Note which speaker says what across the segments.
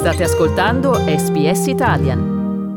Speaker 1: State ascoltando SBS Italian.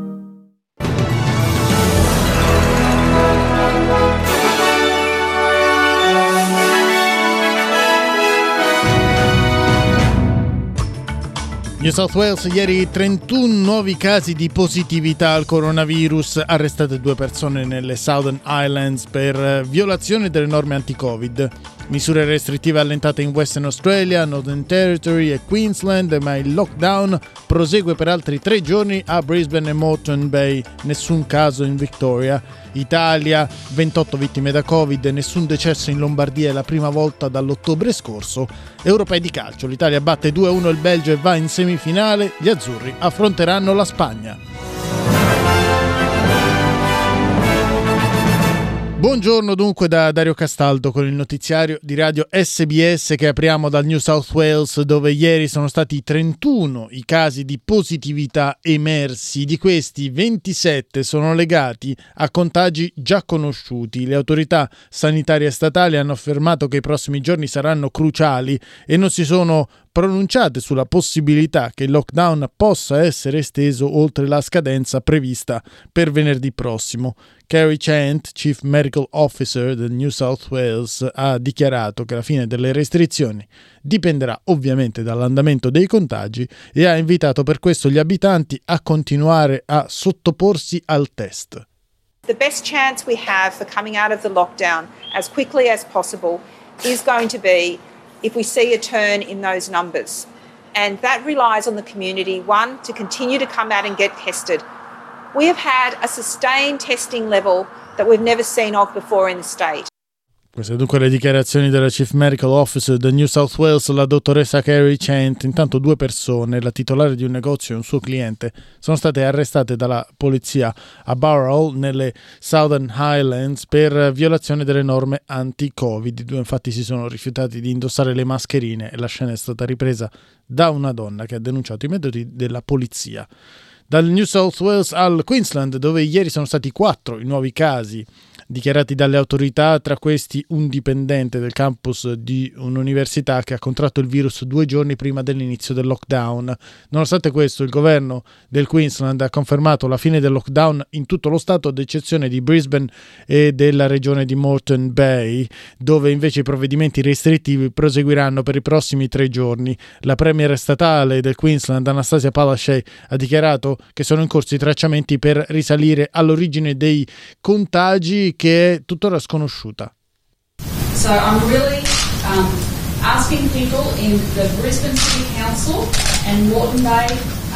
Speaker 2: New South Wales, ieri 31 nuovi casi di positività al coronavirus, arrestate 2 persone nelle Southern Islands per violazione delle norme anti-Covid. Misure restrittive allentate in Western Australia, Northern Territory e Queensland, ma il lockdown prosegue per altri 3 giorni a Brisbane e Moreton Bay, nessun caso in Victoria. Italia, 28 vittime da Covid, nessun decesso in Lombardia, è la prima volta dall'ottobre scorso. Europei di calcio, l'Italia batte 2-1 il Belgio e va in semifinale, gli azzurri affronteranno la Spagna. Buongiorno dunque da Dario Castaldo con il notiziario di radio SBS che apriamo dal New South Wales, dove ieri sono stati 31 i casi di positività emersi. Di questi 27 sono legati a contagi già conosciuti. Le autorità sanitarie statali hanno affermato che i prossimi giorni saranno cruciali e non si sono pronunciate sulla possibilità che il lockdown possa essere esteso oltre la scadenza prevista per venerdì prossimo. Kerry Chant, Chief Medical Officer del New South Wales, ha dichiarato che la fine delle restrizioni dipenderà ovviamente dall'andamento dei contagi e ha invitato per questo gli abitanti a continuare a sottoporsi al test.
Speaker 3: The best chance we have for coming out of the lockdown as quickly as possible is going to be if we see a turn in those numbers. And that relies on the community, one, to continue to come out and get tested. We have had a sustained testing level that we've never seen of before in the state.
Speaker 2: Queste dunque le dichiarazioni della Chief Medical Officer del New South Wales, la dottoressa Kerry Chant. Intanto 2 persone, la titolare di un negozio e un suo cliente, sono state arrestate dalla polizia a Bowral nelle Southern Highlands per violazione delle norme anti-Covid. I 2 infatti si sono rifiutati di indossare le mascherine e la scena è stata ripresa da una donna che ha denunciato i metodi della polizia. Dal New South Wales al Queensland, dove ieri sono stati 4 i nuovi casi dichiarati dalle autorità, tra questi un dipendente del campus di un'università che ha contratto il virus 2 giorni prima dell'inizio del lockdown. Nonostante questo, il governo del Queensland ha confermato la fine del lockdown in tutto lo stato, ad eccezione di Brisbane e della regione di Moreton Bay, dove invece i provvedimenti restrittivi proseguiranno per i prossimi 3 giorni. La premier statale del Queensland, Anastasia Palaszczuk, ha dichiarato che sono in corso i tracciamenti per risalire all'origine dei contagi, che è tuttora sconosciuta.
Speaker 4: So I'm really asking people in the Brisbane City Council and Moreton Bay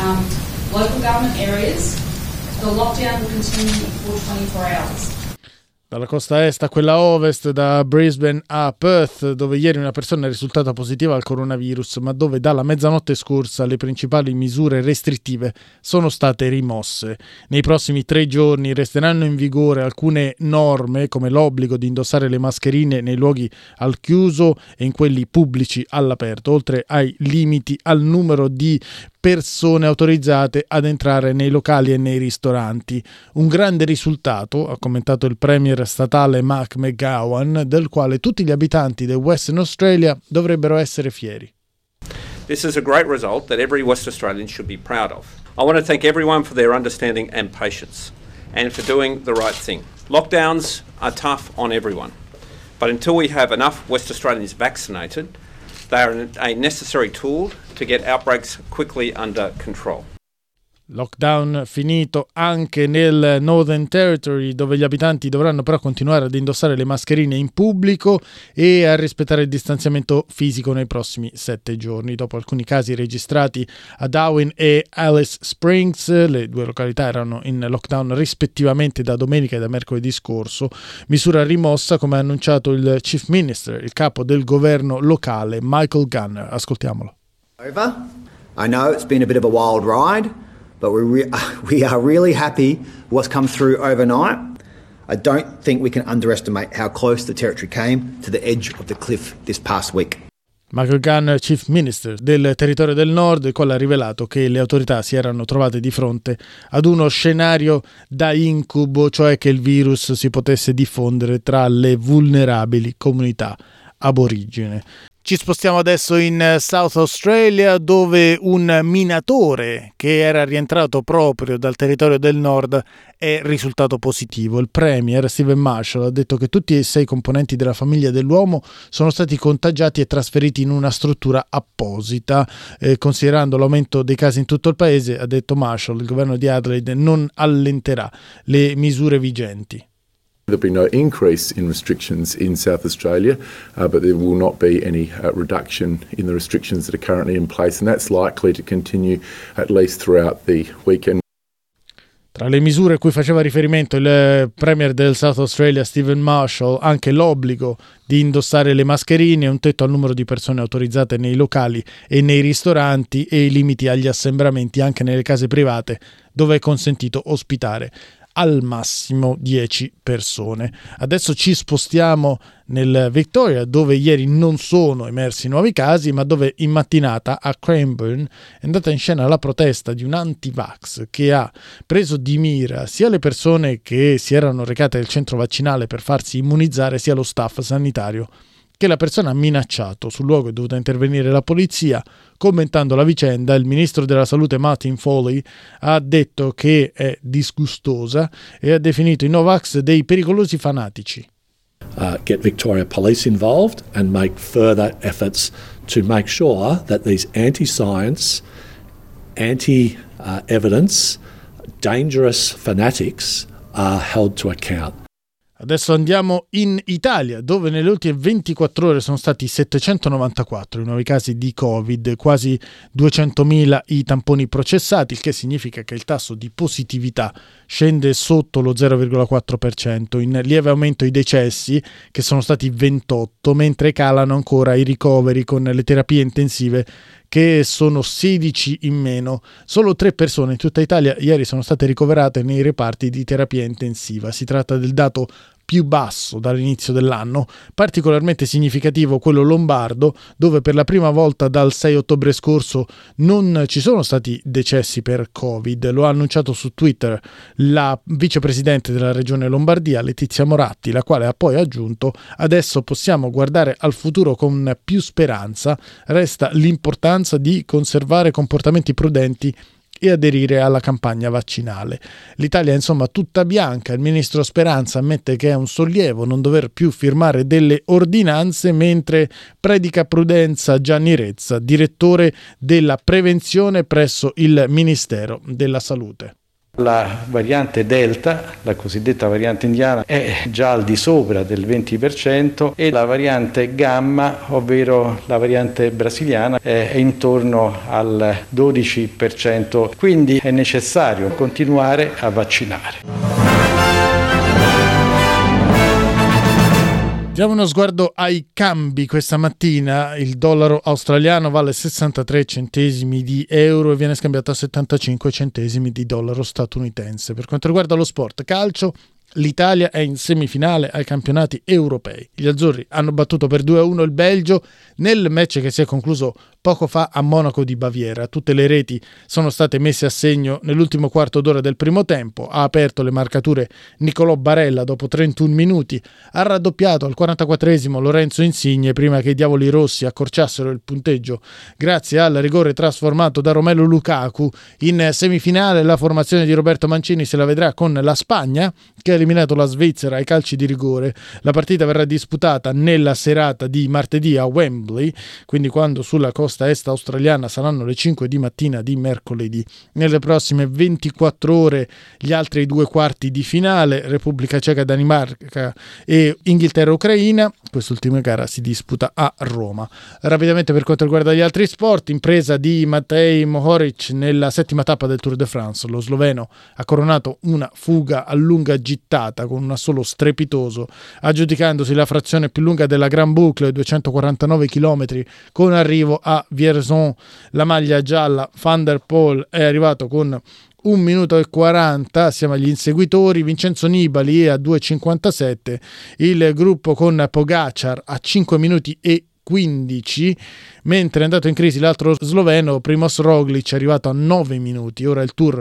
Speaker 4: local government areas, the lockdown will continue for 24 hours.
Speaker 2: Dalla costa est a quella ovest, da Brisbane a Perth, dove ieri una persona è risultata positiva al coronavirus, ma dove dalla mezzanotte scorsa le principali misure restrittive sono state rimosse. Nei prossimi 3 giorni resteranno in vigore alcune norme, come l'obbligo di indossare le mascherine nei luoghi al chiuso e in quelli pubblici all'aperto, oltre ai limiti al numero di persone autorizzate ad entrare nei locali e nei ristoranti. Un grande risultato, ha commentato il premier statale Mark McGowan, del quale tutti gli abitanti del Western Australia dovrebbero essere fieri.
Speaker 5: This is a great result that every West Australian should be proud of. I want to thank everyone for their understanding and patience and for doing the right thing. Lockdowns are tough on everyone, but until we have enough West Australians vaccinated, they are a necessary tool to get outbreaks quickly under control.
Speaker 2: Lockdown finito anche nel Northern Territory, dove gli abitanti dovranno però continuare ad indossare le mascherine in pubblico e a rispettare il distanziamento fisico nei prossimi 7 giorni. Dopo alcuni casi registrati a Darwin e Alice Springs, le 2 località erano in lockdown rispettivamente da domenica e da mercoledì scorso, misura rimossa come ha annunciato il Chief Minister, il capo del governo locale, Michael Gunner. Ascoltiamolo.
Speaker 6: Over. I know it's been a bit of a wild ride, but we are really happy what's come through overnight. I don't think we can underestimate how close the Territory came to the edge of the cliff this past week.
Speaker 2: Michael Gunn, Chief Minister del Territorio del Nord, il quale ha rivelato che le autorità si erano trovate di fronte ad uno scenario da incubo, cioè che il virus si potesse diffondere tra le vulnerabili comunità aborigene. Ci spostiamo adesso in South Australia, dove un minatore che era rientrato proprio dal territorio del nord è risultato positivo. Il premier Stephen Marshall ha detto che tutti e 6 componenti della famiglia dell'uomo sono stati contagiati e trasferiti in una struttura apposita. Considerando l'aumento dei casi in tutto il paese, ha detto Marshall, il governo di Adelaide non allenterà le misure vigenti.
Speaker 7: There'll be no increase in restrictions in South Australia, but there will not be any reduction in the restrictions that are currently in place, and that's likely to continue at least throughout the weekend.
Speaker 2: Tra le misure a cui faceva riferimento il premier del South Australia Stephen Marshall, anche l'obbligo di indossare le mascherine, un tetto al numero di persone autorizzate nei locali e nei ristoranti e i limiti agli assembramenti anche nelle case private dove è consentito ospitare al massimo 10 persone. Adesso ci spostiamo nel Victoria, dove ieri non sono emersi nuovi casi, ma dove in mattinata a Cranbourne è andata in scena la protesta di un anti-vax che ha preso di mira sia le persone che si erano recate al centro vaccinale per farsi immunizzare, sia lo staff sanitario che la persona ha minacciato. Sul luogo è dovuta intervenire la polizia. Commentando la vicenda, il ministro della salute Martin Foley ha detto che è disgustosa e ha definito i Novax dei pericolosi fanatici.
Speaker 8: Get Victoria Police involved and make further efforts to make sure that these anti-science, anti-evidence, dangerous fanatics are held to account.
Speaker 2: Adesso andiamo in Italia, dove nelle ultime 24 ore sono stati 794 i nuovi casi di Covid, quasi 200.000 i tamponi processati, il che significa che il tasso di positività scende sotto lo 0,4%, in lieve aumento i decessi, che sono stati 28, mentre calano ancora i ricoveri con le terapie intensive, che sono 16 in meno. Solo 3 persone in tutta Italia ieri sono state ricoverate nei reparti di terapia intensiva. Si tratta del dato più basso dall'inizio dell'anno, particolarmente significativo quello lombardo, dove per la prima volta dal 6 ottobre scorso non ci sono stati decessi per Covid. Lo ha annunciato su Twitter la vicepresidente della regione Lombardia, Letizia Moratti, la quale ha poi aggiunto: adesso possiamo guardare al futuro con più speranza, resta l'importanza di conservare comportamenti prudenti e aderire alla campagna vaccinale. L'Italia è insomma tutta bianca. Il ministro Speranza ammette che è un sollievo non dover più firmare delle ordinanze, mentre predica prudenza Gianni Rezza, direttore della prevenzione presso il Ministero della Salute.
Speaker 9: La variante Delta, la cosiddetta variante indiana, è già al di sopra del 20% e la variante Gamma, ovvero la variante brasiliana, è intorno al 12%, quindi è necessario continuare a vaccinare.
Speaker 2: Diamo uno sguardo ai cambi questa mattina. Il dollaro australiano vale 63 centesimi di euro e viene scambiato a 75 centesimi di dollaro statunitense. Per quanto riguarda lo sport calcio, l'Italia è in semifinale ai campionati europei. Gli azzurri hanno battuto per 2-1 il Belgio nel match che si è concluso poco fa a Monaco di Baviera. Tutte le reti sono state messe a segno nell'ultimo quarto d'ora del primo tempo. Ha aperto le marcature Nicolò Barella dopo 31 minuti. Ha raddoppiato al 44esimo Lorenzo Insigne prima che i Diavoli Rossi accorciassero il punteggio grazie al rigore trasformato da Romelu Lukaku. In semifinale la formazione di Roberto Mancini se la vedrà con la Spagna, che ha eliminato la Svizzera ai calci di rigore. La partita verrà disputata nella serata di martedì a Wembley, quindi quando sulla costa est australiana saranno le 5 di mattina di mercoledì. Nelle prossime 24 ore gli altri 2 quarti di finale, Repubblica Ceca, Danimarca e Inghilterra-Ucraina. Quest'ultima gara si disputa a Roma. Rapidamente per quanto riguarda gli altri sport, impresa di Matej Mohoric nella 7ª tappa del Tour de France. Lo sloveno ha coronato una fuga a lunga gittata con un assolo strepitoso, aggiudicandosi la frazione più lunga della Gran Boucle, 249 km, con arrivo a Vierzon. La maglia gialla Van der Poel è arrivato con 1 minuto e 40 assieme agli inseguitori. Vincenzo Nibali è a 2,57, il gruppo con Pogacar a 5 minuti e 15, mentre è andato in crisi l'altro sloveno Primož Roglič, è arrivato a 9 minuti. Ora il Tour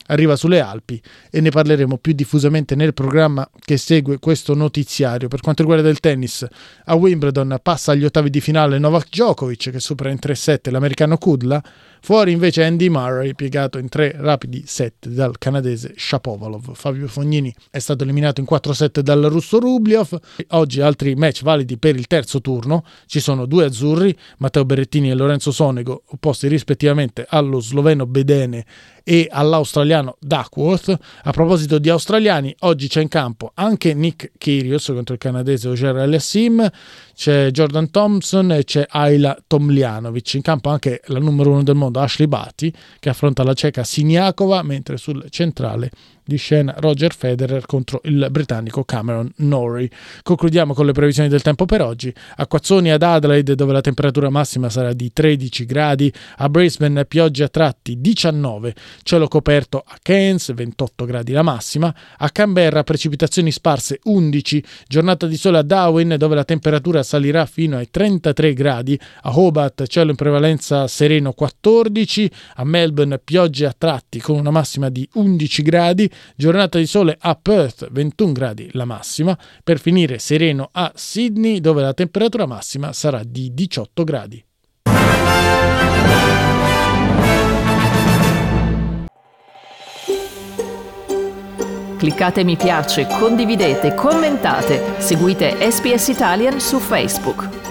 Speaker 2: arriva sulle Alpi e ne parleremo più diffusamente nel programma che segue questo notiziario. Per quanto riguarda il tennis, a Wimbledon passa agli ottavi di finale Novak Djokovic, che supera in 3-7 l'americano Kudla. Fuori invece Andy Murray, piegato in 3 rapidi set dal canadese Shapovalov. Fabio Fognini è stato eliminato in 4 set dal russo Rublev. Oggi altri match validi per il terzo turno. Ci sono 2 azzurri, Matteo Berrettini e Lorenzo Sonego, opposti rispettivamente allo sloveno Bedene e all'australiano Duckworth. A proposito di australiani, oggi c'è in campo anche Nick Kyrgios contro il canadese Auger Aliassime, c'è Jordan Thompson e c'è Ayla Tomljanovic. In campo anche la numero 1 del mondo Ashley Barty, che affronta la ceca Siniakova, mentre sul centrale di scena Roger Federer contro il britannico Cameron Norrie. Concludiamo con le previsioni del tempo per oggi. Acquazzoni ad Adelaide, dove la temperatura massima sarà di 13 gradi, a Brisbane piogge a tratti 19, cielo coperto a Cairns 28 gradi la massima, a Canberra precipitazioni sparse 11, giornata di sole a Darwin dove la temperatura salirà fino ai 33 gradi, a Hobart cielo in prevalenza sereno 14, a Melbourne piogge a tratti con una massima di 11 gradi, giornata di sole a Perth 21 gradi la massima, per finire sereno a Sydney dove la temperatura massima sarà di 18 gradi.
Speaker 1: Cliccate mi piace, condividete, commentate, seguite SPS Italian su Facebook.